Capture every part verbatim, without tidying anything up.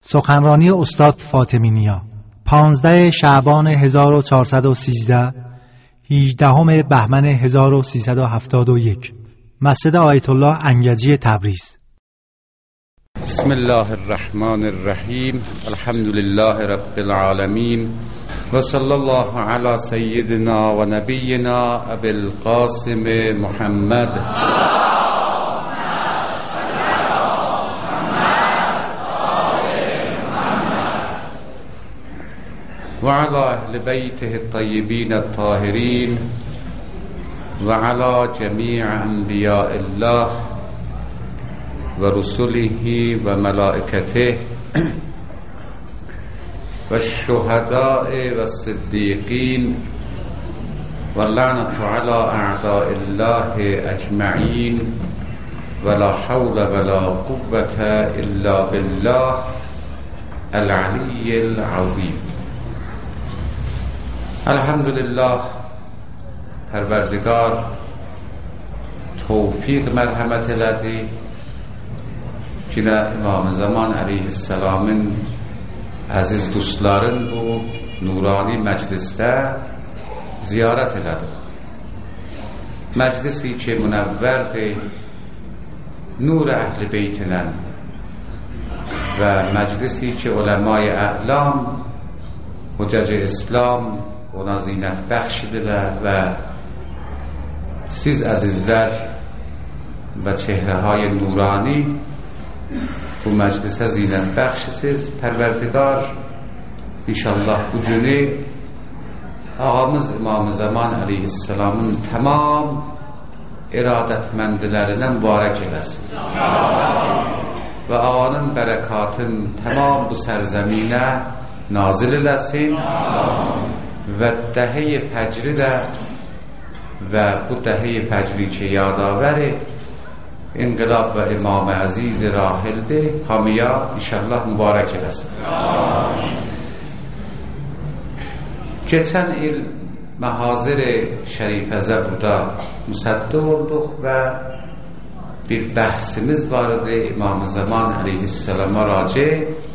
سخنرانی استاد فاطمی نیا، پانزده شعبان هزار و چهارصد و سیزده، هجدهم بهمن هزار و سیصد و هفتاد و یک، مسجد آیت الله انگجی تبریز. بسم الله الرحمن الرحیم، الحمد لله رب العالمین و صلی الله علی سیدنا و نبینا ابی القاسم محمد و علی اهل بیته الطیبین الطاهرین و علی جمیع انبیاء الله و رسله و ملائکته و الشهداء و الصدیقین و لعنت علی اعداء الله اجمعین و لا حول ولا قوة الا بالله العلی العظیم. الحمدلله، پروردگار توفیق مرحمت لدی که امام زمان علیه السلام aziz dostların bu nurani məclisdə ziyarət elədi. Məclisi ki münəvvərdir, nur əhl-i beyt ilə və məclisi ki uləma-i a'lam, Hüccəc-i İslam ona zinət bəxşidirlər və siz əzizlər və çehrəhay nurani bu məclisə zinət bəxşisiz. Pərverdigar inşallah bu günü ağamız İmam-ı Zaman aleyhisselamın tamam iradətməndilərinə mübarək eləsin və ağanın bərəkatın tamam bu sərzəminə nazil eləsin və dəhi fəcri də və bu dəhi fəcri ki yadavəri İnqilab və İmam-ı Əziz rahildir, hamiya inşallah mübarək eləsin. Geçən il məhazir-i şərifəzə burada müsəddi olduq və bir bəhsimiz var idi İmam-ı Zaman aleyhisselama raci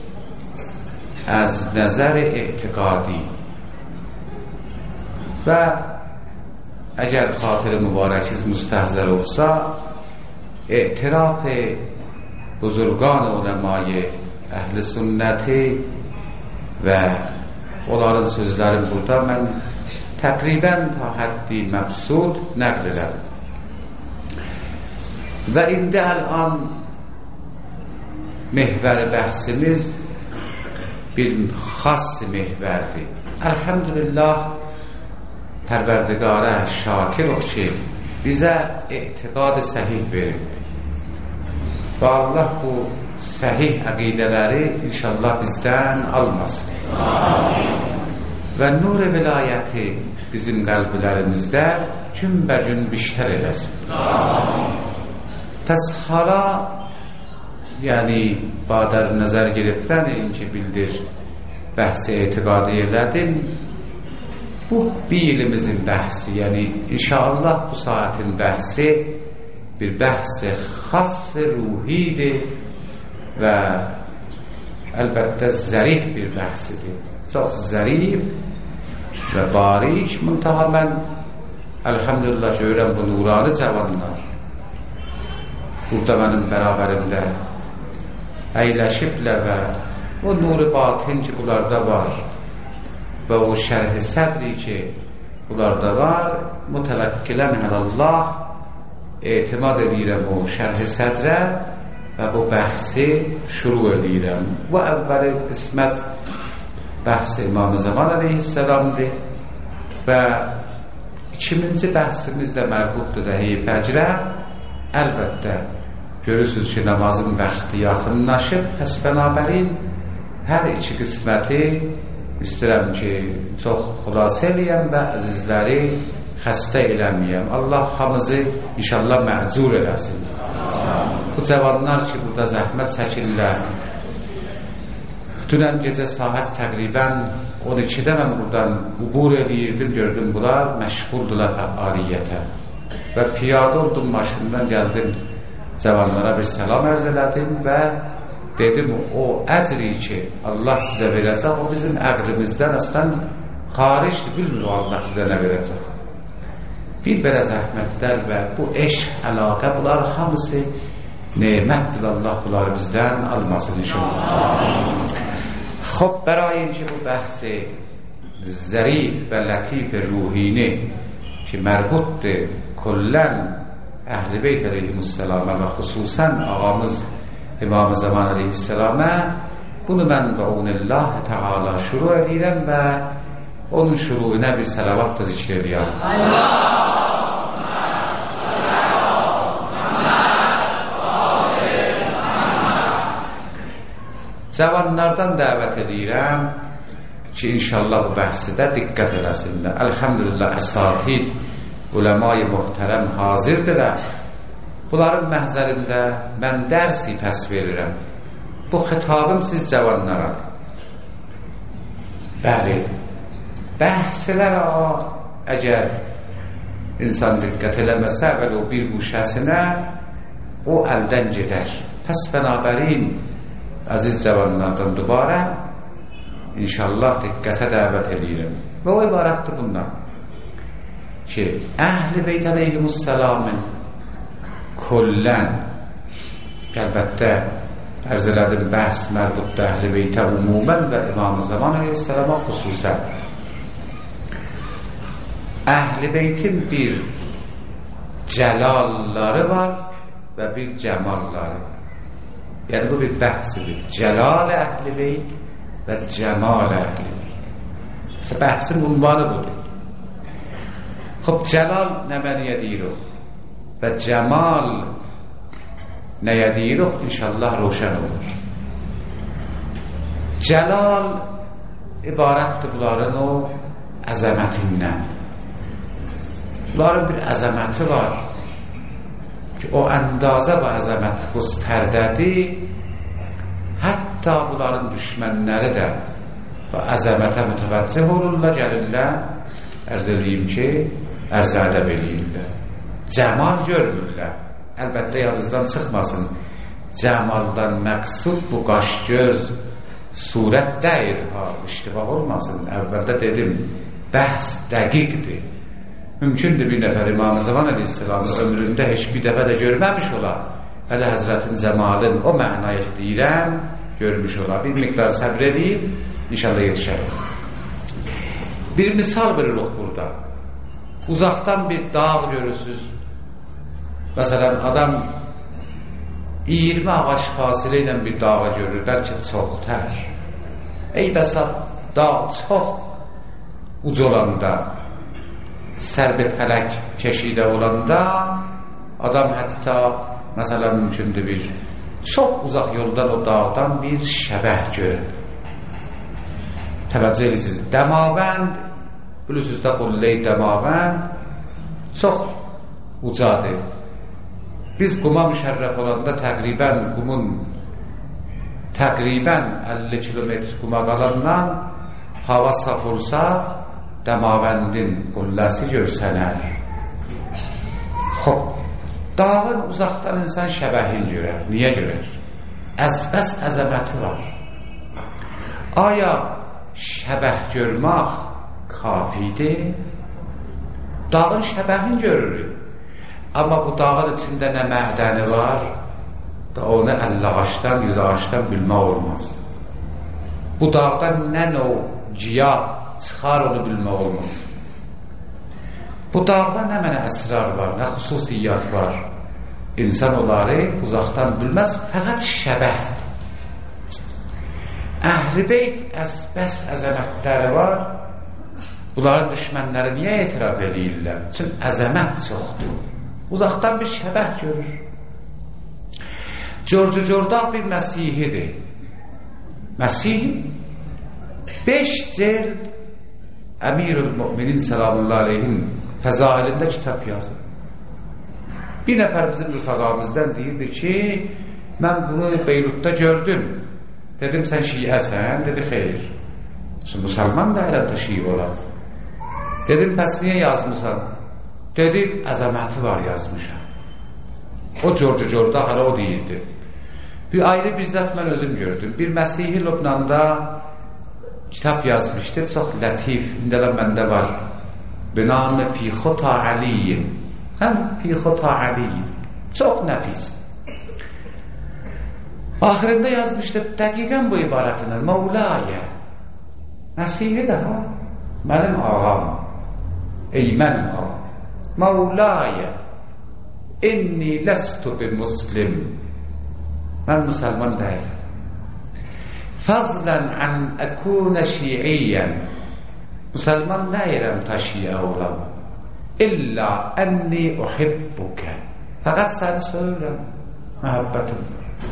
az nəzər-i etiqadi və əgər xatir-i mübarəkiz müstəhzər olsa اعتراف بزرگان علمای اهل سنتی و onların sözlərini burada mən təqribən ta həddi məbsud nəql elədim və indi əl-an mehvəri bəhsimiz bir xas mehvərdir. Elhamdülillah, Pərverdigara şakir o ki bizə etiqad səhih verir və Allah bu səhih əqidələri inşallah bizdən almasın. Amin. Və nur-i vilayəti bizim qəlblərimizdə gün-bə-gün biştər eləsin. Amin. Pəs hala yəni badər nəzər giribdən ki bildir bəhsi etiqadi elədim. Bu bir ilimizin bəhsi, yəni inşallah bu saatin bəhsi bir bəhsi xas-ı ruhidir və əlbəttə zərif bir bəhsidir. Çox zərif və barik. Muntaha mən elhamdülillah görürəm bu nurani cavanlar burada mənim bərabərimdə əyləşiblə və o nur-i batin ki bunlarda var və o şərh-i sədri ki bunlarda var, mütəvəkkilən həlallah etimad edirəm o şərh-i sədrə və bu bəhsi şuru edirəm. Bu əvvəli qismət bəhsi İmam-ı Zaman aleyhisselamdır və ikinci bəhsimiz də mərhubdur dəhi fəcrə. Əlbəttə görürsünüz ki namazın bəxti yaxınlaşıb, pəs bənabərin hər iki qisməti İstəyirəm ki, çox xülasə eləyəm və əzizləri xəstə eləməyəm. Allah hamızı inşallah məcur eləsin. Bu cavanlar ki, burada zəhmət çəkirlər. Dünən gecə saat təqribən on ikidə mən buradan ubur eləyirdim, gördüm bunlar məşğuldular fəaliyyətə. Və piyada oldum, maşından gəldim, cavanlara bir səlam ərz elədim və dedim o əcri ki Allah sizə verəcək, o bizim əqlimizdən əslən xaricdir, bilmir o Allah sizə nə verəcək. Bir belə zəhmətlər və bu eşq, əlaqə, bunlar hamısı nemətdir. Allah bunları bizdən almasın inşallah. خب برای اینکه bu بحث ظریف و لطیف روحینی که مربوط کلن اهل بیت علیهم السلام و خصوصا آقامız امام زمان علیه السلام bunu من به اون الله تعالی شروع edirəm və onun şuruğuna bir salavat da zikr edirəm. Cavanlardan dəvət edirəm ki, inşallah bu bəhsidə diqqət eləsinlər. Elhamdülillah, əsatid, uləma-i muhtərəm hazirdirlər. Bunların məhzərində mən dərsi pəs verirəm. Bu xitabım siz cavanlara. Bəli, bəhslərə əgər insan diqqət eləməsə və o bir quşəsinə o əldən gedər. Pəs bənabərin aziz cavanlardan dubara inşallah diqqətə dəvət edirəm. Və o ibarətdir bundan ki, Əhl-i Beyt əleyhimussalamın kullən, əlbəttə ərz elədim, bəhs mərbudda Əhl-i Beytə umumən və İmam-ı Zaman əleyhissalama xüsusən. Əhl-i Beytin bir cəlalları var və bir cəmalları. Yəni bu bir bəhsidir. Cəlal Əhl-i Beyt və Cəmal Əhl-i Beyt. Bəhsin unvanı budur. Xub, cəlal nə məniyə deyirik və cəmal nəyə deyirik, inşallah roşən olur. Cəlal ibarətdir bunların o əzəmətindən. Bunların bir əzəməti var ki, o əndazə və əzəmət göstərdədir, hətta bunların düşmənləri də və əzəmətə mütəvəccih olurlar, gəlirlər, ərz edeyim ki, ərz ədəb eləyirlər. Cəmal görmürlər. Əlbəttə yalnızdan çıxmasın. Cəmaldan məqsud bu qaş göz surət deyir, ha, iştibah olmasın. Əvvəldə dedim, bəhs dəqiqdir. Mümkündür bir nəfər İmam-ı Zaman əleyhissalamın ömründə heç bir dəfə də görməmiş olar. Hələ Həzrətin Cəmalın o mənaya deyirəm, görmüş olar. Bir miqdar səbr edib, inşallah yetişərik. Bir misal veririk burada. Uzaqdan bir dağ görürsünüz. Məsələn, adam iyirmi ağac fasilə ilə bir dağı görürlər ki, çox tər. Ey bəsa, dağ çox ucu olanda, sərbi fələk keşidə olanda, adam hətta, məsələn, mümkündür bir çox uzaq yoldan o dağdan bir şəbəh görür. Təvəccüh edirsiniz, Dəmavənd, bilirsiniz də Qulley Dəmavənd çox ucadır. Biz quma müşərrəf olanda təqribən qumun təqribən əlli kilometr quma qalandan hava saf olsa Dəmavəndin qulləsi görsənər. Xob, dağın uzaqdan insan şəbəhin görər. Niyə görər? Əzbəs əzəməti var. Aya şəbəh görmək kafidir? Dağın şəbəhin görürük. Amma bu dağın içində nə mədəni var, da onu əlli ağaçdan, yüz ağaçdan bilmək olmaz. Bu dağdan nə növ ciyah çıxar, onu bilmək olmaz. Bu dağda nə mənə əsrar var, nə xüsusiyyat var. İnsan onları uzaqdan bilməz, fəqət şəbəh. Əhl-i Beyt əsbəs əzəmətləri var. Bunların düşmənləri niyə etiraf edirlər? Çünki əzəmət çoxdur. Uzaqdan bir şəbəh görür. Corcu Cordaq bir Məsihidir. Məsih beş cəld Əmirül Müminin Səlamullah Aleyhin fəzailində kitab yazır. Bir nəfər bizim rüfəqamızdan deyirdi ki, mən bunu Beyrutda gördüm. Dedim, sən şiəsən? Dedi, xeyr. Şimdi Müsəlman da əlbəttə şiə olar. Dedim, bəs niyə yazmışsan? Dedi, əzəməti var yazmışam. O Corcu Cordaq hələ o deyirdi. Bir ayrı bir zat mən özüm gördüm. Bir Məsihli Lübnanda kitap yazmışdı. Çok latif. İndi də məndə var. Binamı fi xuta Aliyin. Həm fi xuta Aliyin. Çok nəfis. Ahirində yazmışdı. Dəqiqən bu ibarətini. Mevlaya. Məsihli də ha. Mənim ağam. Ey mənim ağam. Mevlaya. İnni lestu bi muslim. Mən müsəlman deyiləm. Fazlan an akuna şiiyyan. Müsəlman deyiləm ta şiə olam. İlla enni uhibbuka. Faqat səni söyürəm. Məhəbbətim.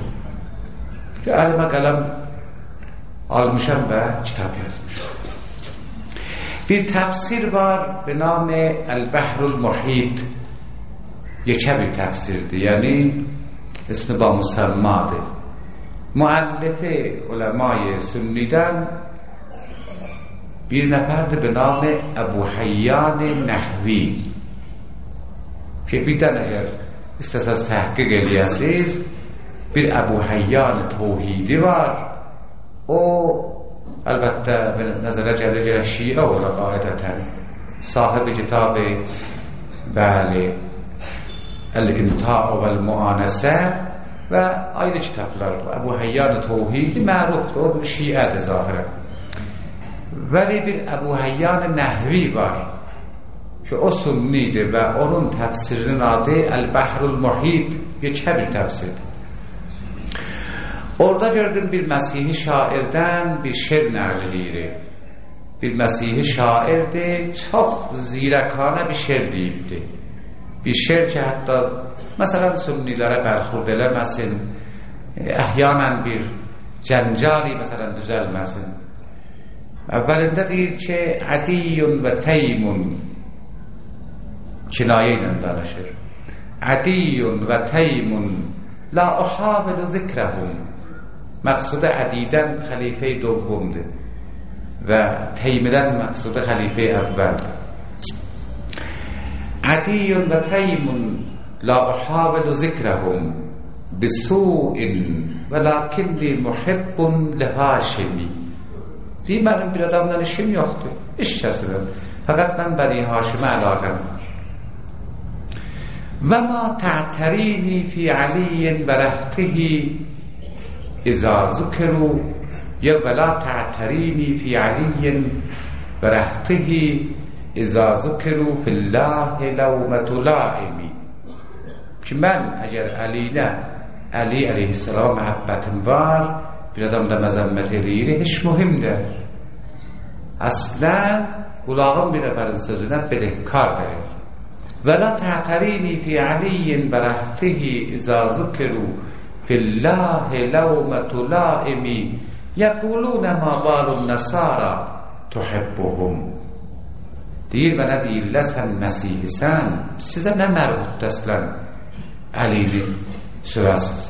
Əlimə qələm almışam və kitab yazmışam. Bir təfsir var به نام البحر المحیط. یکه bir təfsirdir. Yəni اسم با مسماده. مؤلف علمای سنیدن bir nəfərdir به نام ابو حیان نحوی که بیدن اگر istəsəz təhqiq eləyəsiz bir Əbu Həyyan Tevhidi var. O əlbəttə nəzərə gəlir gəlir şiə olaraq adətən sahibi kitabı bəli El-İmta'u vel-Muanəsə və ayrı kitablar var. Əbu Həyyan Tevhidi mərufdur, o şiədir zahirən. Vəli bir Əbu Həyyan Nəhvi var ki o sünnidir və onun təfsirinin adı El-Bahrul Muhit, yekə bir təfsirdir. Orada gördüm bir Məsihli şairdən bir şer nəql edir. Bir Məsihli şairdir, çox zirəkanə bir şer deyibdir. Bir şer ki hətta məsələn sünnilərə bərxurd eləməsin, əhyanən bir cəncali məsələn düzəlməsin. Əvvəlində deyir ki Adiyun və Teymun, kinayə ilə danışır. Adiyun və Teymun la uhavilu zikrəhum. Məqsudə Ədidən xəlifə-i doqqumdur və Teymidən məqsudə xəlifə-i əvvəldir. Adiyun və Teymun la uhavilu zikrəhum bisu'in və lakinni muhibbun li-Haşimi. Deyir, mənim bir adamdan işim yoxdur, iş kəsirəm. Fəqət mən Bəni Haşimə əlaqəm var. Və ma tə'tərini fi Aliyin və rəhtihi İzâ zükru ya və la tə'tərini fi Aliyin və rəhtihi İzâ zükru fillâhi ləvmətu lâimi. Ki mən əgər Əliyyə, Əli əleyhissalam məhəbbətim var, bir adam da məzəmmət eləyir, heç mühimdir. Əslən, qulağım bir nəfərin sözünə beləhkar deyir. Və la tə'tərini fi Aliyin və rəhtihi İzâ zükru fillahi ləvmətu lâimi yəqulunə mə balun nəsara tuhibbuhum. Deyir, mənə deyirlər, sən Məsihlisən, sizə nə mərhud əslən Əlini sövəsiz.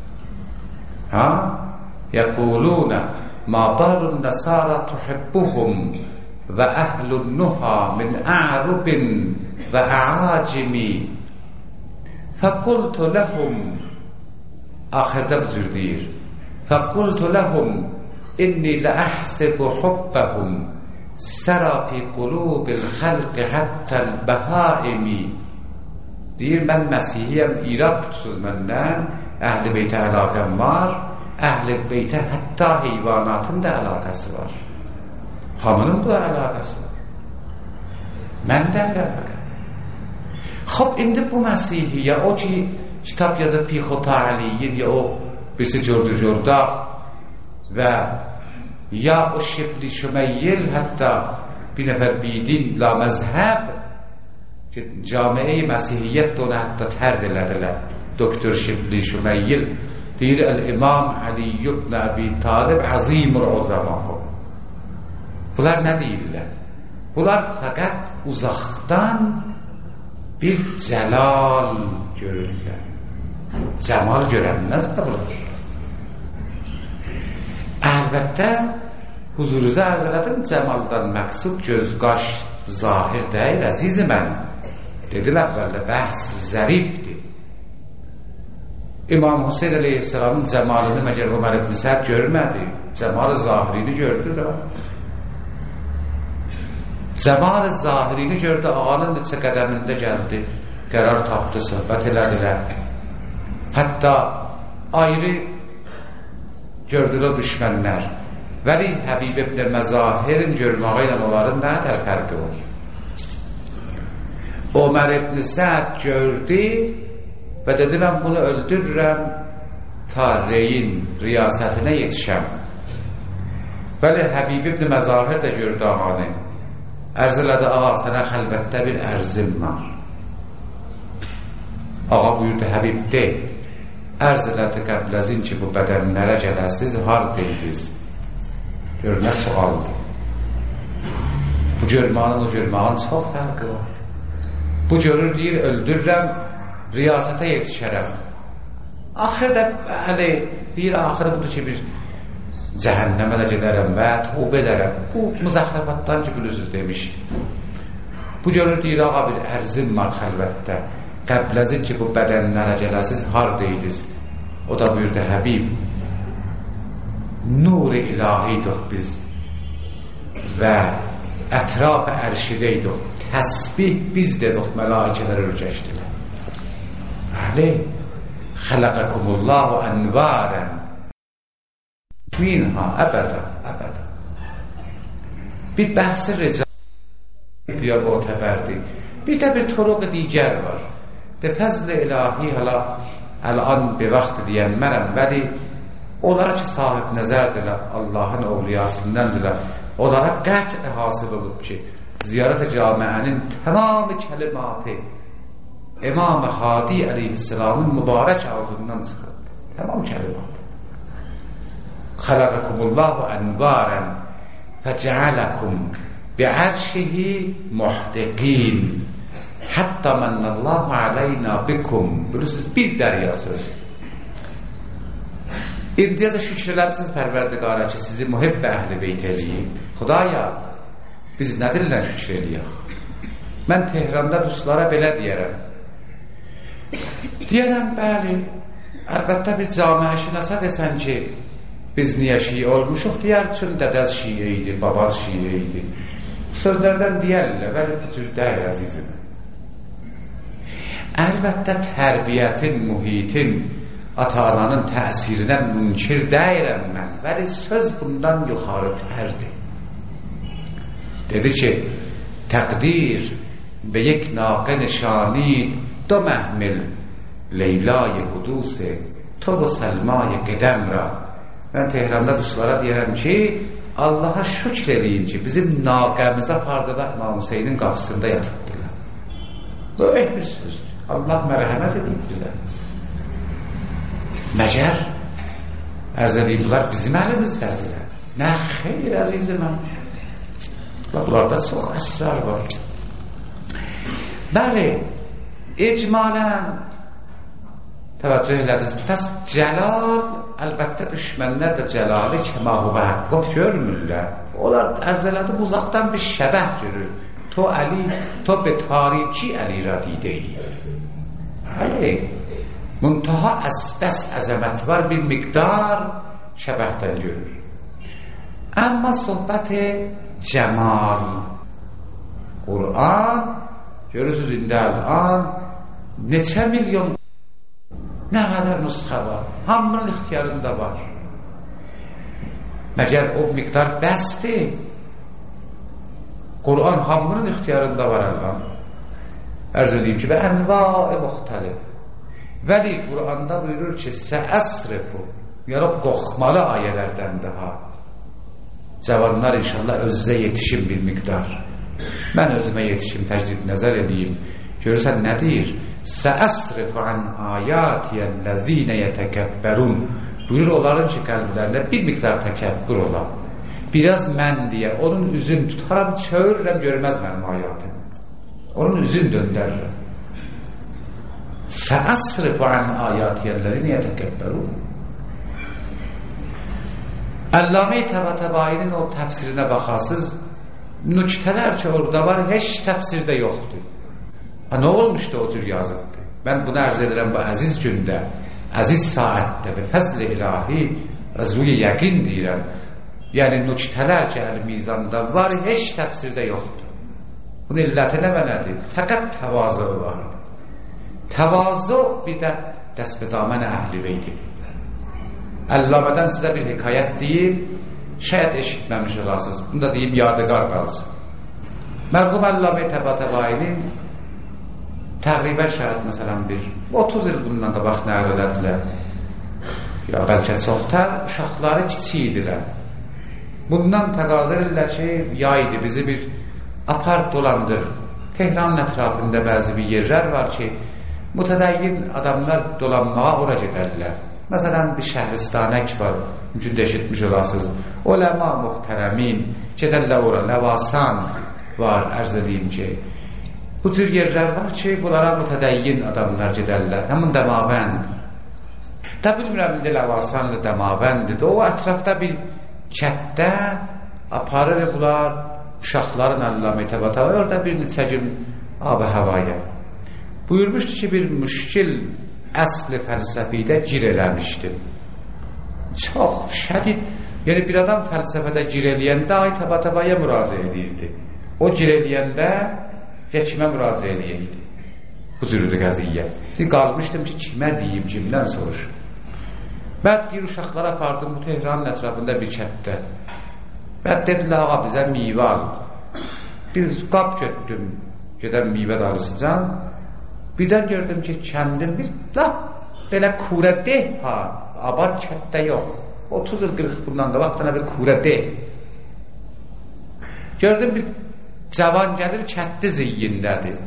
Ha? Yəqulunə mə balun nəsara tuhibbuhum və əhlun nuha min a'rubin və a'acimi fəqultu ləhum. Axırda bu cür deyir. Fəqultu ləhum inni ləəhsibu hubbəhum səra fi qulubil xəlqi həttəl bəhaimi. Deyir, mən Məsihiyəm, irad tutsuz məndən, əhl-i beytə əlaqəm var, əhl-i beytə hətta heyvanatın da əlaqəsi var. Hamının da əlaqəsi var. Mən də əlaqəm. Xob, indi bu Məsihiyyə, o ki kitap yazıp fi xuta Aliyin ya o birisi George Jordan və ya o Şibli Şümeyyil hətta bir nəfər bidin la məzhəb ki camiə-i Məsihiyyət də ona hətta tərd elədilər. Doktor Şibli Şümeyyil deyir el-İmam Ali ibn Əbi Talib azimul uzamahu. Bunlar nə deyirlər? Bunlar fəqət uzaqdan bir cəlal görürlər. Cəmal görənməz də bunlar. Əlbəttə huzurunuza arz elədim, cəmaldan məqsud göz, qaş, zahir deyil, əzizi mən. Dedim əvvəldə bəhs zərifdir. İmam Hüseyin Aleyhisselamın cəmalını məgər Ömər ibn Səd görmədi? Cəmal-ı zahirini gördü da. Cəmal-ı zahirini gördü, ağanın neçə qədəmində gəldi, qərar tapdı, söhbət elədilər. Hətta ayrı gördülər düşmənlər. Vəli Həbib ibn Məzahirin görməğı ilə onların nə qədər fərqi var? Ömər ibn Səd gördü və dedi, mən bunu öldürürəm ta reyin riyasətinə yetişəm. Vəli Həbib ibn Məzahir də gördü ağanı. Ərz elədi, ağa, sənə xəlvətdə bir ərzim var. Ağa buyurdu, Həbib deyil. Ərz elədi, qəbləzin ki, bu bədənlərə gələsiz, har deyidiz. Gör, nə sualdır. Bu görmağın, o görmağın çox fərqi var. Bu görür, deyir, öldürürəm, riyasətə yetişərəm. Axırda, həli, deyir, axırı budur ki, bir cəhənnəmə də gedərəm və tövbə edərəm. Bu müzəxrəfatdan ki, bilirsiniz demiş. Bu görür, deyir, ağa, bir ərzim var xəlvətdə. Qəbləzin ki, bu bədənlərə gələsiz, har deyidiz. O da buyurdu, Həbib, nur-i ilahiydik biz və ətraf-ı ərşidəydik. Təsbih biz dedik, mələkələr ürgəşdilər. Əli, xələqəkumullahu ənvərən minha əbədə, əbədə. Bir bəhs-i ricaliyə mu'təbərdir. Bir də bir turuq digər var. Be fəzl ilahi hala əlan bir vaxt deyən mənəm, vəli onlara ki sahib nəzərdirlər, Allahın ovliyasındandirlər, onlara qət hasıl olub ki, ziyarət-i camiənin tamamı kəlimatı İmam-ı Hadi Aleyhisselamın mübarək ağzından çıxır. Tamam kəlimatı. Xələqəkumullahu ənvarən fəcəələkum bi'ərşihi muhtiqin hətta mənnəllahu aleyna bikum. Bilirsiniz, bir dərya söz. İndiyəcə şükür eləmişsiniz Pərverdigara ki, sizi mühibb və əhl-i beyt eləyib. Xudaya, biz nədirlə şükür eləyək? Mən Tehranda dostlara belə deyərəm. Deyərəm, bəli, əlbəttə bir camiəşi nəsə desən ki, biz niyə şiə olmuşuq, deyər üçün dədəz şiə idi, babaz şiə idi. Sözlərdən deyərlər, bəli, bu cür deyir, əzizim. Əlbəttə tərbiyyətin, mühitin, ata-ananın təsirinə münkir deyirəm mən, bəli, söz bundan yuxarı tərdir. Dedi ki, təqdir به یک ناقه نشانید دو محمل لیلای حدوث تو و سلمای قدم را. Ben Tehran'da dostlara deyərəm ki, Allah'a şükür edeyim ki, bizim naqəmizə apardı da İmam Hüseynin qapısında yatıbdılar. Böyle bir sözdür. Allah mərhəmət edeyim bizə. Məgər ərz edeyimlər bizim əlimizdədirlər. Nə xeyr əzizim mən. Bunlarda çox əsrar var. Bəli, icmalən təvəccüh elədiniz. Pəs cəlal, əlbəttə düşmənlər də cəlalı kəmahu və haqqı görmürlər. Onlar ərz elədim, uzaqdan bir şəbəh görür. To Əli, to be tariki Əli ra dideyi. Bəli, muntaha əsbəs əzəmət var, bir miqdar şəbəhdən görür. Amma sohbət cəmal, Qur'an, görürsünüz indi əl-an, neçə milyon, nə qədər nüsxə var, hamının ixtiyarında var. Məgər o miqdar bəsdir. Qur'an hamının ixtiyarında var əl-an. Ərz edeyim ki, və ənva-i müxtəlif. Vəli Qur'anda buyurur ki, səəsrifu, yarab qoxmalı ayələrdən daha. Cavanlar inşallah özünüzə yetişin bir miqdar. Mən özümə yetişim, təcrid nəzər edeyim. Görürsən nə deyir? Səəsrifu an ayətiyəl-ləzinə yətəkəbbərun. Buyurur onların ki, qəlblərində bir miqdar təkəbbür olar. Biraz mən deyər, onun üzün tutaram, çövürürəm, görməz mənim ayətimi. Onun üzün döndərürəm. Səəsrifu an ayətiyəl-ləzinə yətəkəbbərun. Əlləmə-i Təbətəbainin o təfsirinə baxasız, nüktələr ki orada var, heç təfsirdə yoxdur. Ha, nə olmuşdu o cür yazıbdır? Mən bunu ərz edirəm bu əziz gündə. از این saatdə به fəzl ilahi az روی yəqin deyirəm. Yəni nüktələr ki, əl-mizanda var, heç təfsirdə yoxdur. Bunun illəti nə belədir? Fəqət təvazı var. Təvazı bir də dəsbedamən əhl-i beyt. Əllamədən sizə bir hekayət deyib, şayət eşitməmiş olasınız. Bunu da deyib yadigar qalsın. Mərhum Əllamə Təbətəbainin təqribən şayət məsələn bir otuz il bundan da vaxt nəql elədilər. Ya bəlkə çoxdan uşaqları kiçik idilər. Bundan təqazə edirlər ki, yaydı bizi bir apar dolandır. Tehranın ətrafında bəzi bir yerlər var ki, mütədəyyin adamlar dolanmağa ora gedərlər. Məsələn, bir şəhristanək var, mümkün də eşitmiş olasınız. Uləma muhtərəmin gedərlər ora, Ləvasan var, ərz edeyim ki. Bu tür yerlər var ki, bunlara mütədəyyin adamlar gedərlər. Həmin Dəmabənd. Da bilmirəm, indi Ləvasanlı Dəmabəndidir. O ətrafda bir kətdə aparır bunlar uşaqların Əllamə Təbətəbəy orada bir neçə gün ab-ı havaya. Buyurmuşdu ki, bir müşkil əsl-i fəlsəfidə gir eləmişdi. Çox şədid. Yəni bir adam fəlsəfədə gir eləyəndə ay Təbətəbəyə müraciə edirdi. O gir eləyəndə ya kimə müraciə eləyirdi? Bu cürüdür qəziyyə. Siz qalmışdım ki, kimə deyim, kimdən soruşum. Mən bir uşaqlara apardım bu Tehranın ətrafında bir kətdə. Mən dedilər, ağa bizə meyvə al. Bir qap götdüm, gedən meyvə darısıcan. Birdən gördüm ki, kəndim bir laf belə kurə deh ha, abad kətdə yox. otuz il qırx bundan da vaxtına bir kurə deh. Gördüm bir cavan gəlir kətdi ziyyindədir.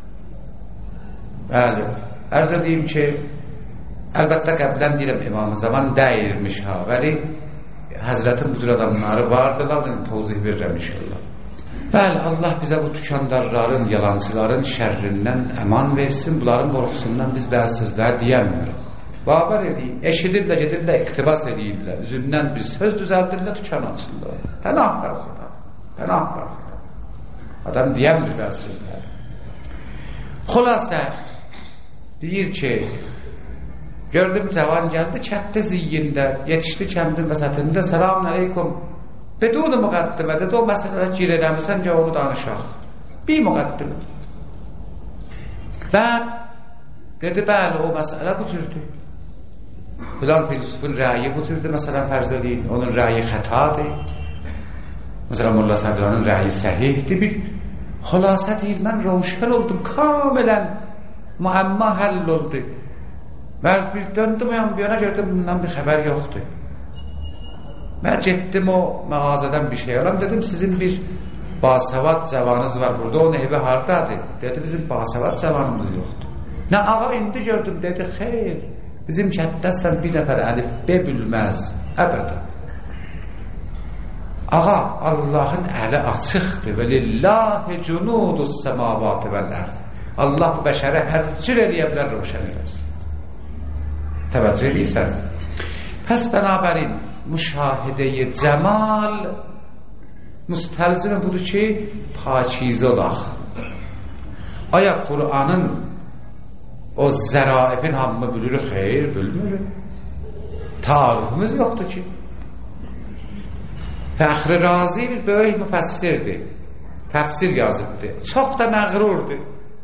Bəli, ərz edeyim ki, əlbəttə qəblən deyirəm İmam-ı Zaman dəyirmiş ha, vəli Həzrətin bu cür adamları vardılar, tozih verirəm inşallah. Bəli, Allah bizə bu tükandarların, yalancıların şərrindən əman versin, bunların qorxusundan biz bəzi sözlər deyəmiyoruz. Babər edeyim, eşidirlə, gedirlə, iqtibas edirlər, üzündən bir söz düzəldirlə, tükan açırlar. Pənah qarxılar, pənah qarxılar. Adam deyəmdir bəzi sözlər. Xülasə, deyir ki, gördüm cavan gəldi, kətdə ziyyində, yetişdi kəndin vəsətində, selamun aleykum. Bedun müqəddimə dedi, o məsələlə gir eləmirsən ki, onu danışaq. Bir müqəddimə. Və dedi, bəli, o məsələ bu cürdür. Filan filosofun rəyi bu cürdür, məsələn, fərz edin, onun rəyi xətadır. Məsələn, Molla Sədranın rəyi səhihdir. Bir xülasə deyil, mən roşən oldum, kamilən müəmma həll oldu. Mən bir döndüm, yan bir yana gördüm, bundan bir xəbər yoxdur. Mən getdim o mağazadan bir şey alam, dedim sizin bir basavad cavanınız var burada, o evi hardadır? Dedi, bizim basavad cavanımız yoxdur. Nə ağa indi gördüm, dedi, xeyr, bizim kətdəsən bir nəfər əlif B bilməz, əbədən. Ağa, Allahın əli açıqdır və lillahi cunudus səmavatı vəl-ərz. Allah bu bəşərə hər cür eləyəblər roşən eləsin. Təvəccüh edirsən. Pəs bənabərin müşahidə-i cəmal müstəlzim budur ki, pakizə olaq. Aya Qur'anın o zəraifin hamı bilir, xeyr, bilmir. Tariximiz yoxdur ki. Fəxri Razi bir böyük müfəssirdir. Təfsir yazıbdır. Çox da məğrurdur.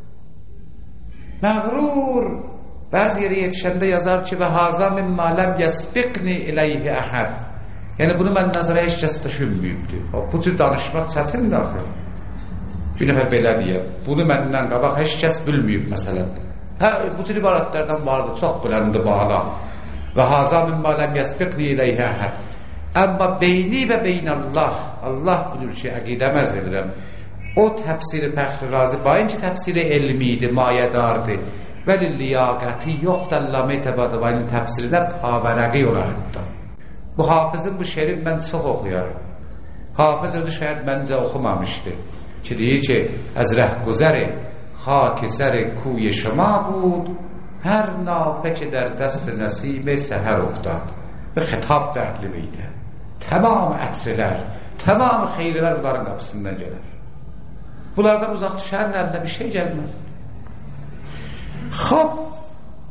Məğrur bəzi yeri yetişəndə yazar ki, və hazə mimmə ləm yəsbiqni iləyhi əhəd. Yəni bunu mən nəzərə heç kəs düşünməyibdir. Bu cür danışmaq çətindir axı. Bir nəfər belə deyək, bunu məndən qabaq heç kəs bilməyib məsələn. Hə, bu cür ibarətlərdən vardı, çox biləndi bağla. Və hazə mimmə ləm yəsbiqni iləyhi əhəd. Amma beyni və beynəllah, Allah bilir ki, əqidə mərz edirəm. O təfsiri Fəxri Razi, bayin ki, təfsiri elmiydi, mayədardır. Vəli liyaqəti yoxdur Əllamə Təbətəbəyinin təfsirinə pavərəqi olar hətta. Bu hafızın bu şeiri mən çox oxuyarım. Hafız özü şəhər məncə oxumamışdı. Ki deyir ki, əz rəhquzəri xakisəri kuy şəma bud, hər nafə ki در دست نسیم səhər افتاد. Və xitab dərli beydə. Tamam ətrilər, tamam xeyrilər bunların qapısından gələr. Bunlardan uzaq düşərin əlinə bir şey gəlməz. Xop,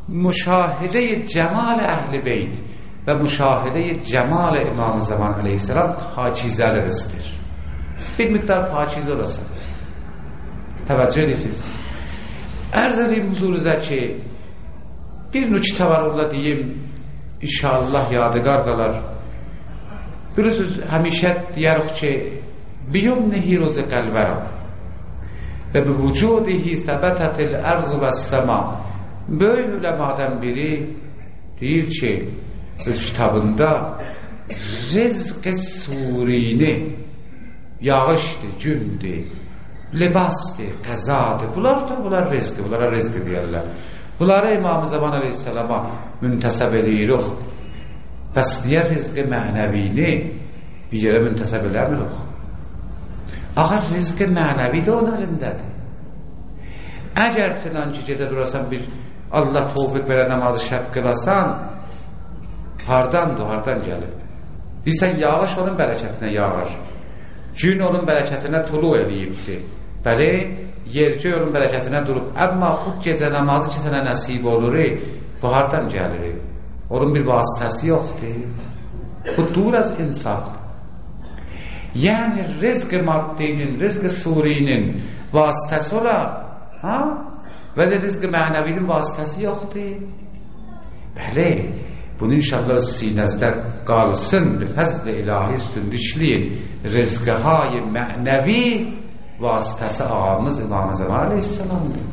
مشاهده جمال اهل بیت و مشاهده جمال امام زمان علیه السلام پاکیزəlidir. Bir miktar pakiz olasın. Təvəccüh edirsiniz. Ərz edeyim huzurunuza ki, bir nükte var orada diyeyim, inşallah yadigar qalar. Bilirsiniz, həmişə deyərik ki, biyumnihi rozi qəlbərəm və bi vücudihi səbətətil ərz və səma. Böyük uləmadan biri deyir ki, öz kitabında rizq-i surini, yağışdır, gündür, libasdır, qəzadır. Bunlar da bunlar rizqdir, bunlara rizq deyərlər. Bunları İmam-ı Zaman Aleyhisselama müntəsəb edirik. Bəs deyər rizq-i mənəvini bir yerə müntəsəb eləmirik. Ağır rizq-i mənəvi də onun əlindədir. Əgər sən ki, gedə durasan bir Allah tövfiq verə namazı şəf qılasan, hardandır, hardan gəlir? Deyirsən, yağış onun bərəkətinə yağır. Gün onun bərəkətinə tulu eləyibdir. Bəli, yercə onun bərəkətinə durub. Əmma bu gecə namazı ki, sənə nəsib olur, bu hardan gəlir? Onun bir vasitəsi yoxdur. Bu dur az insafdır. Yəni, rizq-i maddinin, rizq-i surinin vasitəsi olar, ha? Və də rizq-i mənəvinin vasitəsi yoxdur. Bəli, bunu inşallah sinəzdə qalsın, bir fəzl-i ilahi üstündə işləyin. Rizq-i mənəvi vasitəsi ağamız İmam-ı Zaman Aleyhisselamdır.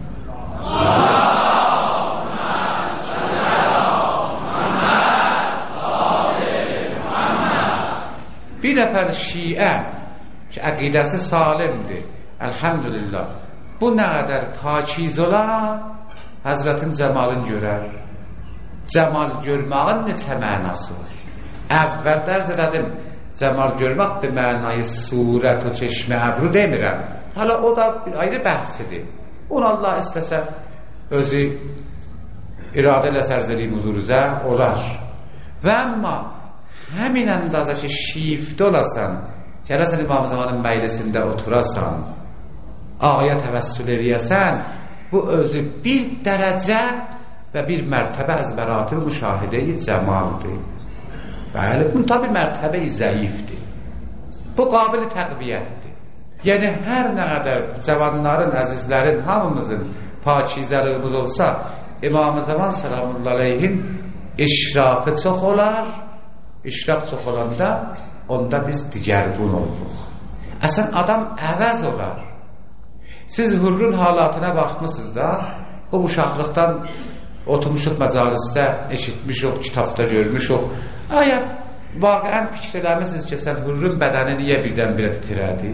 Bir nəfər şiə ki, əqidəsi salimdir, əlhamdülillah, bu nə qədər pakiz olar, Həzrətin cəmalını görər. Cəmal görməyin neçə mənası var? Əvvəl dərz elədim, cəmal görmək bir mənayı surət o çeşmə əbru demirəm. Hala o da bir ayrı bəhsidir. Onu Allah istəsə özü iradə ilə sərzəliyim huzuruzə olar. Və əmma həmin əndazə ki, şifdə olasan, gələsən İmam Zamanın məclisində oturasan, ağaya təvəssül eləyəsən, bu özü bir dərəcə və bir mərtəbə az bəratı müşahidə-i cəmaldır. Bəli, bunun tabi mərtəbə-i zəifdir. Bu qabil təqviyyətdir. Yəni, hər nə qədər cavanların, əzizlərin, hamımızın pakizəliyimiz olsa, İmam-ı Zaman Salamullahi aleyhin işrafı çox olar. İşraf çox olanda, onda biz digərgun oluruq. Əsən adam əvəz olar. Siz hürrün halatına baxmışsınız da, o uşaqlıqdan oturmuşuq məcalisdə, eşitmişuq, kitabda görmüşuq. Aya, vaqəən fikir eləmişsiniz ki, sən hürrün bədəni niyə birdən birə titirədi?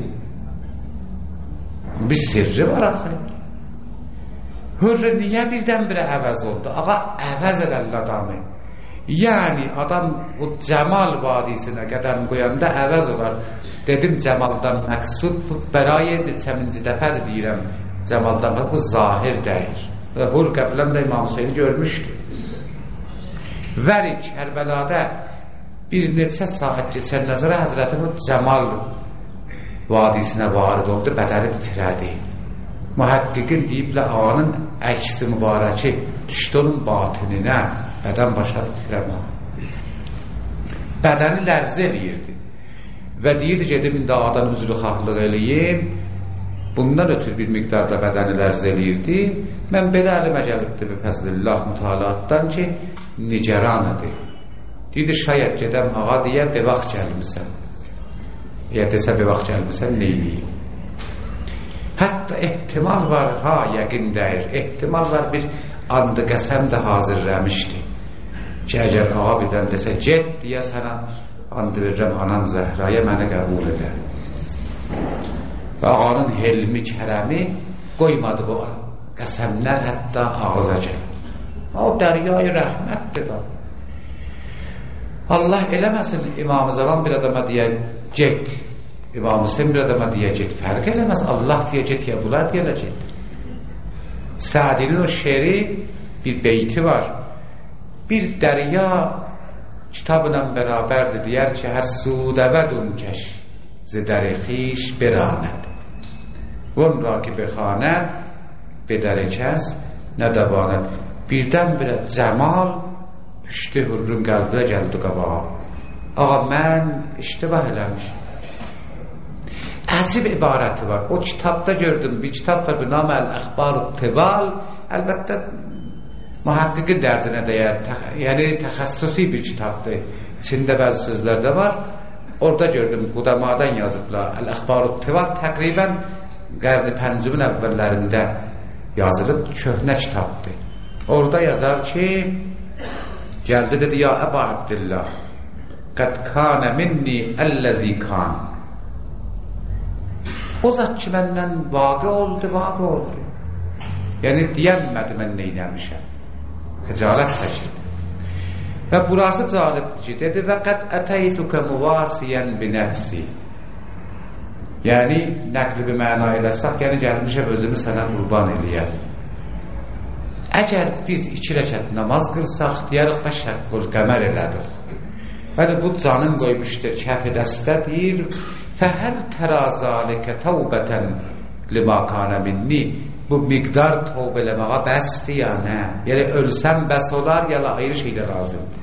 Bir sirri var axı. Hürrü niyə birdən birə əvəz oldu? Ağa, əvəz edəl adamı. Yəni, adam bu cəmal vadisinə qədəm qoyanda əvəz olar. Dedim, cəmaldan məqsud bu bərayə neçəminci dəfədir deyirəm. Cəmaldan, bu zahir deyir. Və hul qəbləm də İmam Hüseyni görmüşdür. Vəri Kərbəladə bir neçə saat keçəndən sonra Həzrətin o cəmal vadisinə varid oldu, bədəni titrədi. Mühəqqiqin deyiblə anın əksi mübarəki düşdü onun batininə, bədən başa titrəmə. Bədəni lərzə eləyirdi. Və deyirdi, gedim indi ağadan üzrü xahlıq eləyim. Bundan ötür bir miqdarda bədəni lərzə eləyirdi. Mən belə əlimə gəlibdi bir fəzlillah mütalaatdan ki, nigeran edir. Deyirdi, şayət gedəm ağa deyə, bir vaxt gəlmirsən. Eğer desə bir vaxt gəlmirsən, neyliyim? Hətta ehtimal var, ha, yəqin deyir. Ehtimal var, bir andı qəsəm də hazırlamışdı. Ki, əgər ağa birdən desə, get deyə sənə andı verirəm anan Zəhraya, məni qəbul edə. Və ağanın helmi, kərəmi qoymadı bu qəsəmlər hətta ağıza gəl. O dəryayı rəhmətdir da. Allah eləməsin İmam-ı Zaman bir adama deyə get, İmam Hüseyin bir adama deyə get, fərq eləməz. Allah deyə get ya bunlar deyə get. Sa'dinin o şeri bir beyti var. Bir dərya kitabla bərabərdir, deyər ki, hər sudəvədun kəş zidəri xiş beranəd. Vun ra ki bexanəd bedəri kəs nədəbanəd. birdən-birə Cəmal düşdü Hürrün qəlbinə, gəldi qabağa. Ağa, mən iştibah eləmişim. Əcib ibarəti var. O kitabda gördüm, bir kitab var, bir namı Əl-Əxbar-ı Tival. Əlbəttə mühəqqiqin dərdinə dəyər, yəni təxəssüsi bir kitabdır. İçində bəzi sözlər də var. Orada gördüm, Qudamadan yazıblar. Əl-Əxbar-ı Tival təqribən qarni pəncümin əvvəllərində yazılıb, köhnə kitabdır. Orada yazar ki, gəldi dedi, ya Əba Abdillah, qəd kanə minni əlləzi kan. O zat ki, məndən vaqi oldu, vaqi oldu. Yəni, deyəmmədi mən neynəmişəm. Xəcalət çəkirdi. Və burası cəlibdir ki, dedi, və qəd ətəydükə müvasiyən binəfsi. Yəni, nəqli bir məna eləsək, yəni gəlmişəm özümü sənə qurban eləyəm. Əgər biz iki rəkət namaz qılsaq, deyərik və şəqqul qəmər elədik. Bəli, bu canın qoymuşdur, kəfi dəstə deyir, fəhəl tərəzalikə təvbətən limə kanə minni. Bu miqdar tövbə eləməyə bəsdir ya nə? Yəni, ölsəm bəs olar, ya la ayrı şeydə lazımdır.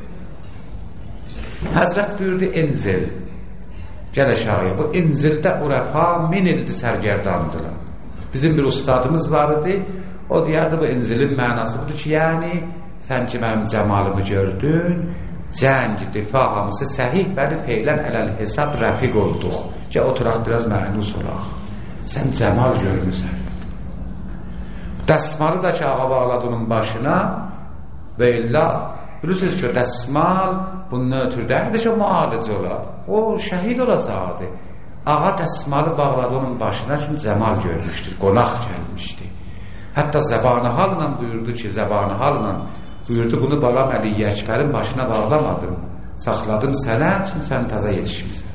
Həzrət buyurdu, inzil. Gəl aşağıya. Bu inzildə urəfa min ildi sərgərdandılar. Bizim bir ustadımız var idi. O deyərdi, bu inzilin mənası budur ki, yəni, sən ki, mənim cəmalımı gördün, cəng, difa, hamısı səhih, bəli, feylən ələl hesab rəfiq olduq. Ki, oturaq biraz mənus olaq. Sən cəmal görmüsən. Dəsmalı da ki, ağa bağladı onun başına və illa, bilirsiniz ki, dəsmal bunun ötürdən də ki, o müalicə olar. O, şəhid olacaqdı. Ağa dəsmalı bağladı onun başına ki, cəmal görmüşdür, qonaq gəlmişdi. Hətta zəbanı halla buyurdu ki, zəbanı halla buyurdu, bunu balam Əli Əkbərin başına bağlamadım, saxladım sənə, çünki sən təzə yetişmişsən.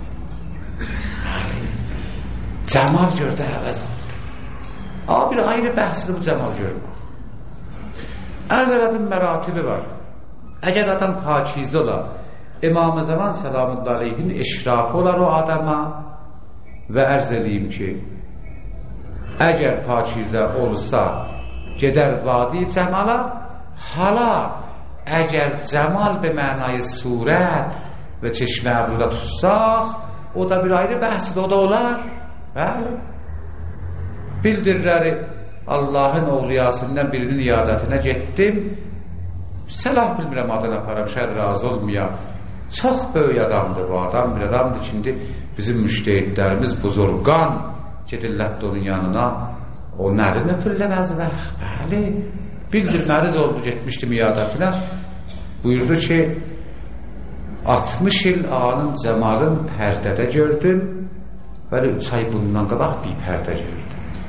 Cəmal gördü, əvəz oldu. Amma bir ayrı bəhsini bu cəmal görmək. Ərz elədim, məratibi var. Əgər adam pakizə olar, İmam-ı Zaman Səlamullahi aleyhin eşrafı olar o adama və ərz eləyim ki, əgər pakizə olsa, gedər vadi cəmala, hala, əgər cəmal bir mənayı surət və çeşmə burada tutsaq, o da bir ayrı bəhsidir, o da olar. Bəli. Bildirləri Allahın oğliyasından birinin iyadətinə getdim. Səlah bilmirəm adına param, şəhər razı olmayam. Çox böyük adamdır bu adam, bir adamdır ki, bizim müştehidlərimiz buzurqan gedirlər onun yanına. O nərin öpürləməz vəx, bəli. Bildirməriz oldu, getmişdim iyadətinə. Buyurdu ki, altmış il ağanın cəmalın pərdədə gördüm. Bəli, üç ay bundan qabaq bir pərdə gördüm.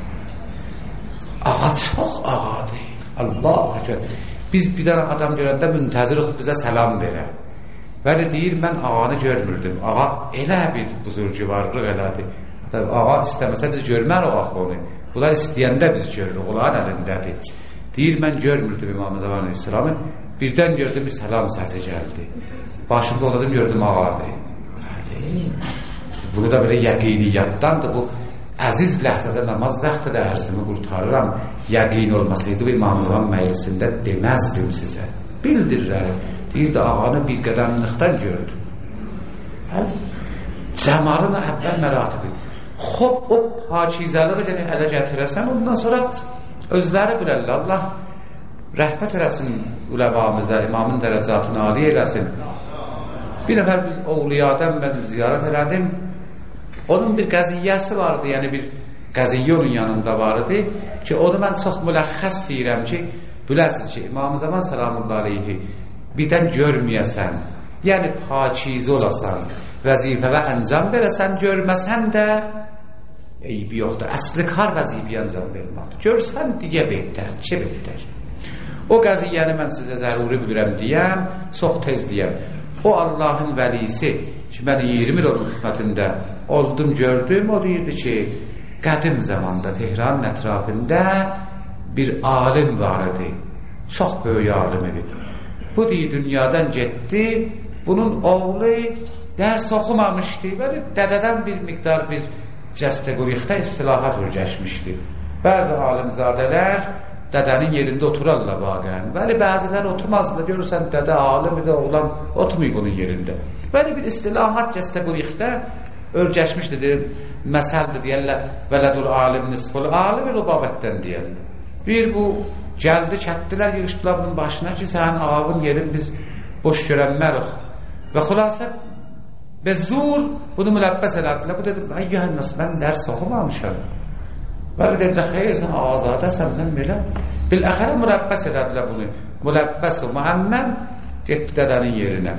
Ağa çox ağadır. Allah həkər. Biz bir dənə adam görəndə müntəzirik bizə səlam verər. Bəli, deyir, mən ağanı görmürdüm. Ağa elə bir buzurcu varlıq elədir. Ağa istəməsə biz görmər o axı onu. Bunlar istəyəndə biz görürük, onların əlindədir. Deyir, mən görmürdüm İmam-ı Zaman Aleyhisselamı. Birdən gördüm, bir səlam səsi gəldi. Başımda oladım, gördüm ağadır. Bunu da belə yəqiniyyatdandır. Bu əziz ləhzədə namaz vaxtı da ərzimi qurtarıram. Yəqin olmasaydı bu İmam-ı Zaman məclisində deməzdim sizə. Bildirirəm. Deyir də ağanı bir qədəmlikdən gördüm. Cəmalın əvvəl məratibi. Xop, hop, hakizəliği gələ ələ gətirəsən, ondan sonra özləri bilərlər. Allah rəhmət eləsin uləmamıza, imamın dərəcatını âli eləsin. Bir nəfər biz oğliyadan mən ziyarət elədim. Onun bir qəziyyəsi vardı, yəni bir qəziyyə onun yanında vardı ki, onu mən çox müləxəs deyirəm ki, biləsiniz ki, İmam-ı Zaman Səlamullahi aleyhi birdən görməyəsən, yəni pakizə olasan, vəzifəvə əncam verəsən, görməsən də eybi yoxdur. Əsli kar vəzifəyə əncam verməkdir. Görsən deyə betər, ki betər. O qəziyyəni mən sizə zəruri bilirəm deyəm, çox tez deyəm. O Allahın vəlisi ki, mən iyirmi il onun xidmətində oldum, gördüm, o deyirdi ki, qədim zamanda Tehranın ətrafında bir alim var idi. Çox böyük alim idi. Bu deyir, dünyadan getdi, bunun oğlu dərs oxumamışdı, böyle dədədən bir miqdar bir cəstə quruyuqda istilahat örgəşmişdi. Bəzi alimzadələr dədənin yerində oturarlar vaqən. Bəli, bəziləri oturmazlar. Görürsən, dədə alim də oğlan oturmuyor bunun yerində. Bəli, bir istilahat cəstəquriqdə örgəşmişdir, deyir, məsəldir, deyərlər, vələdul alim nisful alim el babətdən deyərlər. Bir bu, gəldi, çətdilər, yığışdılar bunun başına ki, sənin ağabın yerin biz boş görənmərik. Və xülasə, və zur bunu müləbbəs elədilər. Bu dedim, ay yəhənnəs, mən dərs oxumamışam. Bəli, dedilər, xeyr, sən azadəsən, sən belə. Bil-əxərə müləbbəs elədilər bunu. Müləbbəs o, Məhəmməd getdi dədənin yerinə.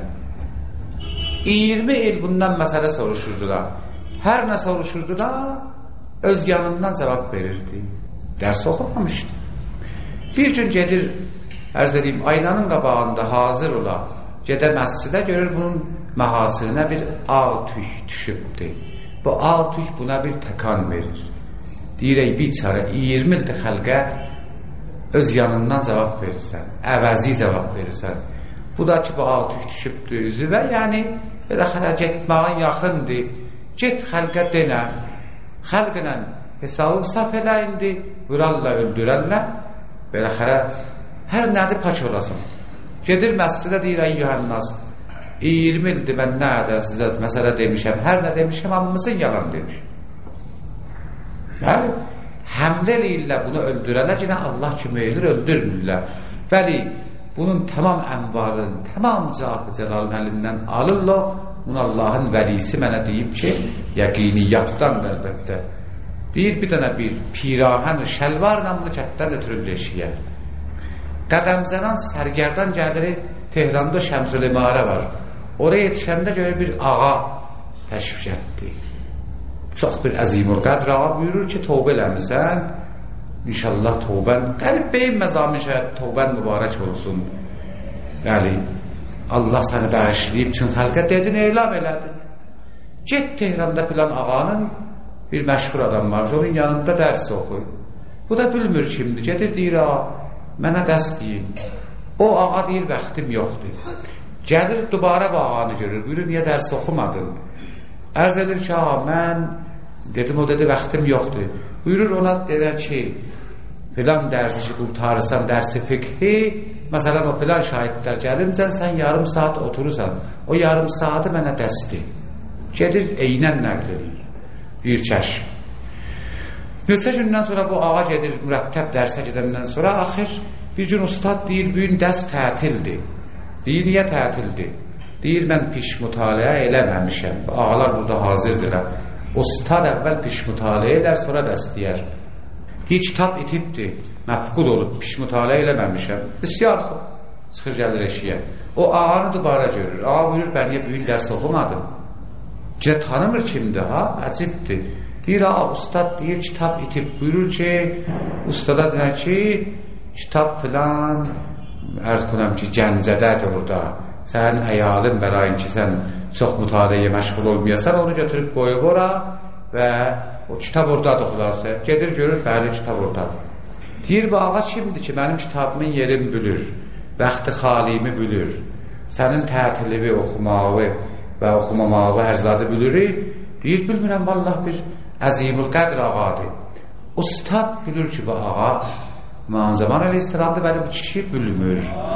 iyirmi il bundan məsələ soruşurdular. Hər nə soruşurdular, öz yanından cavab verirdi. Dərs oxumamışdı. Bir gün gedir, ərz edeyim, aynanın qabağında hazır ola, gedə məscidə görür bunun məhasilinə bir ağ tük düşübdür. Bu ağ tük buna bir təkan verir. Deyir, ey biçarə, iyirmi ildir xəlqə öz yanından cavab verirsən, əvəzi cavab verirsən. Bu da ki, bu ağ tük düşübdür üzüvə, yəni belə xələ getməyin yaxındır. Get xəlqə denə, xəlqlə hesabı saf elə indi, vuralla, öldürəlla, belə xələ hər nədir pak olasın. Gedir məscidə deyir, ey Yuhannas, iyirmi ildir mən nə qədər sizə məsələ demişəm, hər nə demişəm, hamımızın yalan demiş. Bəli, həmlə eləyirlər bunu öldürələr, yine Allah kimi edir, öldürmürlər. Bəli, bunun tamam ənvarın, tamam cahı cəlalın əlindən alırlar, bunu Allahın vəlisi mənə deyib ki, yəqiniyyatdan əlbəttə. Deyir, bir dənə bir pirahən şəlvarla bunu kətdən ötürür leşiyə. Qədəmzənan sərgərdan gəlir, Tehranda Şəmsül İmarə var. Oraya yetişəndə görə bir ağa təşviş etdi. Çox bir əzimur qədr ağa buyurur ki, tövbə eləmirsən, İnşallah tövbən, qəlib beyin məzamin şəhət tövbən mübarək olsun. Bəli, Allah səni bəşləyib üçün xəlqə dedin, eyləm elədin. Get Tehranda filan ağanın bir məşhur adam var, onun yanında dərs oxuy. Bu da bilmir kimdir, gedir deyir, ağa, mənə dəst deyin. O ağa deyir, bəxtim yoxdur. Gəlir, dubara bu ağanı görür, buyurur, niyə dərs oxumadın? Ərz edir ki, ağa, mən dedim, o dedi, bəxtim yoxdur. Buyurur ona deyir ki, filan dərsi ki, qurtarırsan, dərsi fiqhi, məsələn, o filan şahidlər gəlincən, sən yarım saat oturursan, o yarım saatı mənə dəstir. Gedir, eynən nəql edir, bir kəşf. Neçə gündən sonra bu ağa gedir, mürəkkəb dərsə gedəndən sonra, axir, bir gün ustad deyir, bu gün dərs tətildir. Deyir, niyə tətildir? Deyir, mən piş mütaliə eləməmişəm. Ağalar burada hazırdılar. Ustad əvvəl piş mütaliə elər, sonra dərs deyər. Deyir, kitab itibdir, məfqud olub, piş mütaliə eləməmişəm. Üsyar çıxır gəlir eşiyə. O ağanı dubara görür. Ağa buyurur, ben niyə bugün dərs oxumadım? Cə tanımır kimdir, ha? Əcibdir. Deyir, ağa, ustad deyir, kitab itib. Buyurur ki, ustada deyir ki, kitab filan, ərz qınam ki, Gəncədədir orada. Sənin əyalın vərayın ki, sən çox mütaliəyə məşğul olmayasan, onu götürüb qoyub ora və o kitab oradadır oxularsa. Gedir, görür, bəli, kitab oradadır. Deyir, bu ağa kimdir ki, mənim kitabımın yerini bilir, bəxti xalimi bilir, sənin tətilivi oxumağı və oxumamağı hər zadı bilirik. Deyir, bilmirəm, vallah bir əzimul qədr ağadır. Ustad bilir ki, bu ağa Manzaman Aleyhisselam'da bəli bu kişi bilmir.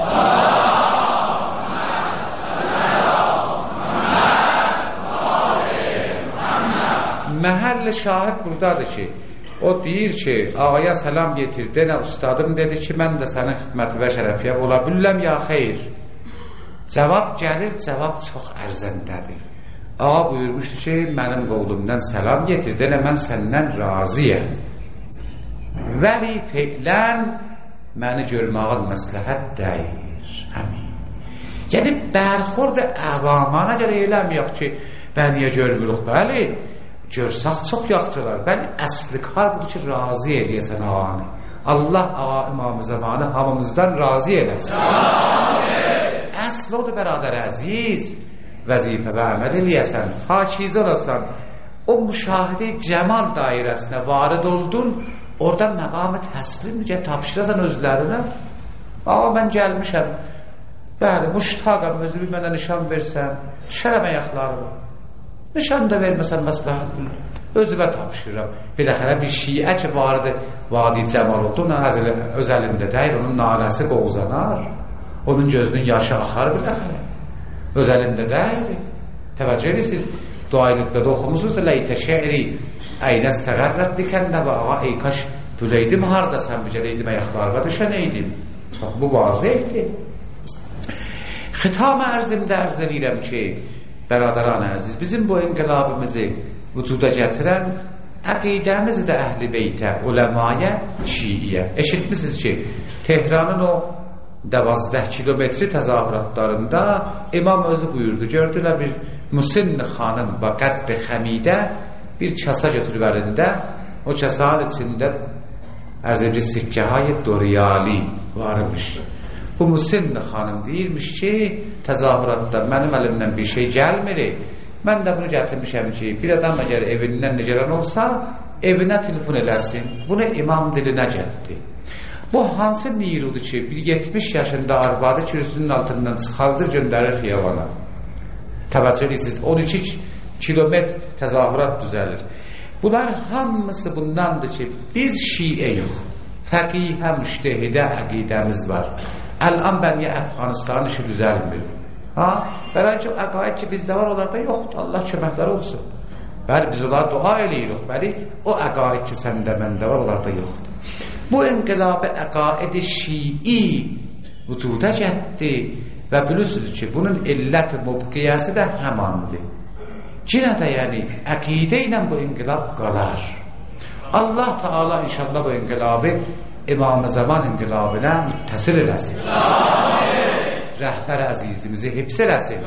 Məhəlli şahid buradadır ki, o deyir ki, ağaya səlam getir, denə ustadım dedi ki, mən də sənin xidməti və şərəfiyə ola biləm ya xeyr. Cavab gəlir, cavab çox ərzəndədir. Ağa buyurmuşdur ki, mənim qovlumdan səlam getir, denə mən səndən razıyəm. Vəli feylən məni görmağın məsləhət deyir. Həmin. Yəni, bərxurd əvamana görə eləməyək ki, bən niyə görmürük, bəli, görsək çox yaxçılar. Bəli, əsli kar budur ki, razı eləyəsən ağanı. Allah ağa imam-ı zamanı hamımızdan razı eləsin. Əsli odur, bəradər əziz, vəzifə və əməl eləyəsən, hakizə olasan, o müşahidə cəmal dairəsinə varid oldun, orada məqamı təslim necə tapşırasan özlərinə. Ağa, mən gəlmişəm, bəli, müştaqam, özümü mənə nişan versən, düşərəm əyaqlarımı. Nişan da verməsən məsləhət, özümə tapşırıram. Biləxərə bir şiə ki, vardı Vadi Cəmal oldu, öz əlində deyil, onun naləsi qoğuzanar, onun gözünün yaşı axar biləxərə. Öz əlində deyil. Təvəccüh edirsiniz, duaylıqda da oxumusunuz, ləytə şəri əynəz təqərrət dikəndə və ağa, ey kaş büləydim, harada sən bücələydim, əyəxlarına düşənəydim. Bax, bu vaziyətdir. Xitam ərzimdə ərz edirəm ki, bəradıran əziz, bizim bu inqilabımızı vücuda gətirən əqidəmiz də əhl-i beytə, uləmaya, şiiyə. Eşitmişsiniz ki, Tehranın o doozdə kilometri təzahüratlarında imam özü buyurdu, gördülər bir Müsinni xanım və qəddi xəmidə bir kasa götürüb əlində, o kasanın içində ərz edir sikkəhəy doriyali varmış. Bu Müsinni xanım deyirmiş ki, təzahüratda mənim əlimdən bir şey gəlmir, mən də bunu gətirmişəm ki, bir adam əgər evindən necərən olsa, evinə telefon eləsin, bunu imam dilinə gəldi. Bu hansı nirudur ki, bir yetmiş yaşında arvadı kürsünün altından çıxaldır, göndərir xiyavana. Təvəccüh edirsiniz, on iki kilometr təzahürat düzəlir. Bunlar hamısı bundandır ki, biz şiə yox, fəqihə, müştehidə əqidəmiz var. Əl-an bəniyə Əfqanistanın işi düzəlmir. Ha? Bəli ki, əqaid ki, bizdə var, onlarda yoxdur, Allah köməkləri olsun. Bəli, biz onlara dua eləyirik, bəli, o əqaid ki, səndə məndə var, onlarda yoxdur. Bu inqilabı əqaid-i şii vücuda gətdi və bilirsiniz ki, bunun illət-i mubqiyəsi də həmandır. Cinə də yəni, əqidə ilə bu inqilab qalar. Allah Teala inşallah bu inqilabı İmam-ı Zaman inqilabına müttəsil eləsin. Rəhbər əzizimizi hifz eləsin.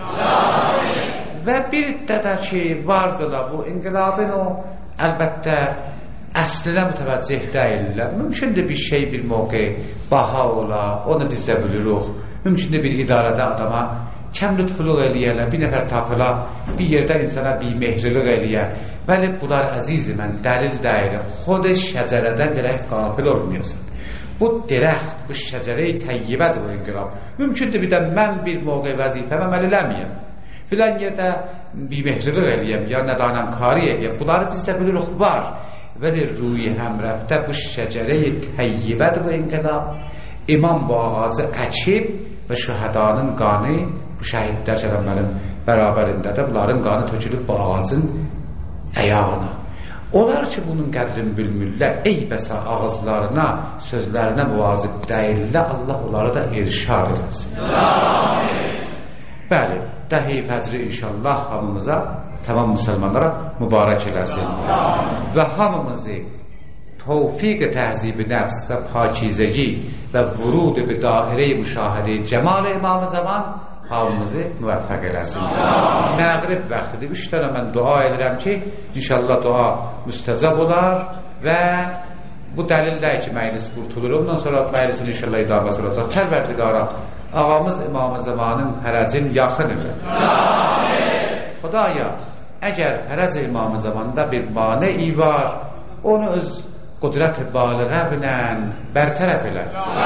Və bir dədə ki, vardılar bu inqilabın o, əlbəttə, əslinə mütəvəccih deyirlər. Mümkündür bir şey bir mövqe baha ola, onu biz də bilirik. Mümkündür bir idarədə adama kəm lütfuluq eləyərlər, bir nəfər tapıla, bir yerdə insana bir mehrilik eləyər. Bəli, bunlar əzizim, mən dəlil deyirəm. Xod-i şəcərədən dirək qafil olmuyorsun. Bu dirəxt, bu şəcərə-i təyyibədir o inqilab. Mümkündür bir də mən bir mövqe vəzifəm əməl eləməyəm. Filan yerdə bir mehrilik eləyəm, ya nədanəm kari eləyəm. Bunları bizdə bilirik var. Vəli ruyi həmrəfdə bu şəcərə-i təyyibədir bu inqilab. İmam bu ağacı əkib və şühədanın qanı, bu şəhidlər gələnlərin bərabərində də bunların qanı tökülüb bu ağacın əyağına. Onlar ki, bunun qədrini bilmirlər, ey bəsə ağızlarına, sözlərinə muvazib deyirlər, Allah onları da irşad eləsin. Bəli, dəhi fəcri inşallah hamımıza, tamam müsəlmanlara mübarək eləsin. Və hamımızı tevfik-i təhzib-i nəfs və pakizəgi və vurud-i bir dairə-i müşahədə-i cəmal-i İmam-ı Zaman hamımızı müvəffəq eləsin. Məğrib vaxtidir. Üç dənə mən dua edirəm ki, inşallah dua müstəcab olar və bu dəlillər ki, məclis qurtulur. Ondan sonra məclisin inşallah idaməsi olacaq. Pərverdigara, ağamız İmam-ı Zamanın hərəcin yaxın edir. Xudaya, əgər hərəc İmam-ı Zamanda bir mane'i var, onu öz qudrət-i balığa bilən bərtərəf elə.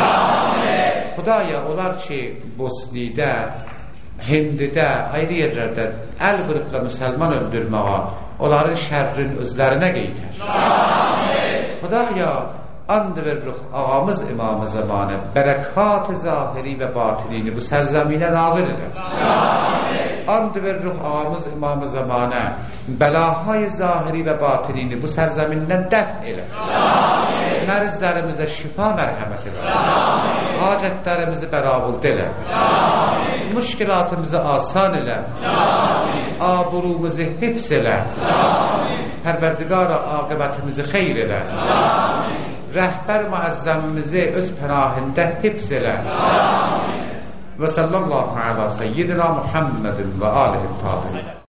Xudaya, onlar ki, Bosnidə, Hindidə, ayrı yerlərdə əl qırıqla müsəlman öldürməğa, onların şərrin özlərinə qeytər. Xudaya, and veririk ağamız İmam-ı Zamanı bərəkat-ı zahiri və batinini bu sərzəminə nazil edir. And veririk ağamız İmam-ı Zamanı bəlahay zahiri və batinini bu sərzəmindən dəf elə. Mərizlərimizə şifa mərhəmət elə. Hacətlərimizi bəravuld elə. Müşkilatımızı asan elə. Aburumuzu hifz elə. Pərverdigara aqibətimizi xeyr elə. Rəhbər müəzzəmimizi öz pənahində hifz elə. Və sallallahu ala seyyidina Muhammedin və alihi tahirin.